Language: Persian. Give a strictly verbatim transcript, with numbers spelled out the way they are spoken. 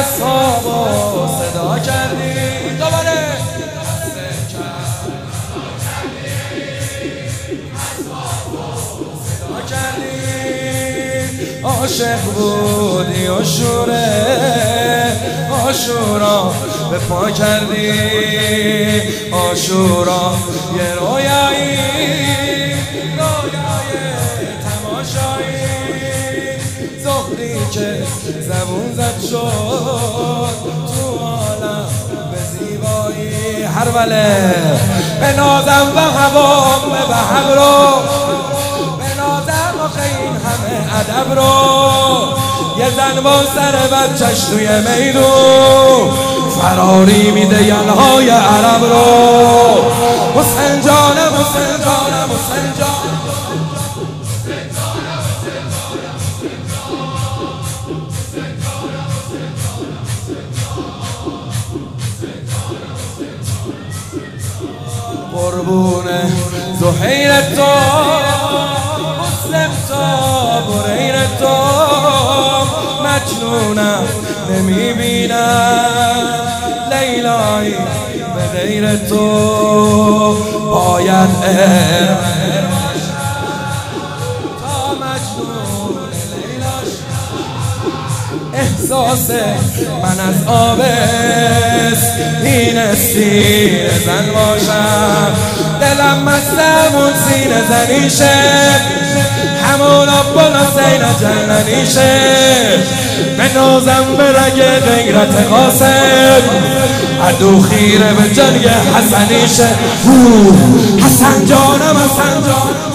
اصحابو صدا کردی دوباره عاشق بودی عاشوره عاشورا به پا کردی عاشورا یه رویایی رویای تماشایی زهری که زبون زد شد تو عالم به زیبایی هر وله به نازم و هوام به هم رو این همه ادب رو یه زن با سر بچش توی میدون فراری میده یلهای عرب رو حسین جانم حسین جانم حسین جانم قربونه زهیر تو مسلم تا بریر تو مجنونم نمیبینم لیلایی به غیر تو باید ارم تا مجنون لیلاش احساس من از آبست این سینه زن باشم دلم مستمون سینه زنیشه همون آبان حسین جلنیشه به نازم به رگ غیرت قاسم عدو خیره به جنگ حسنیشه حسن جانم حسن جانم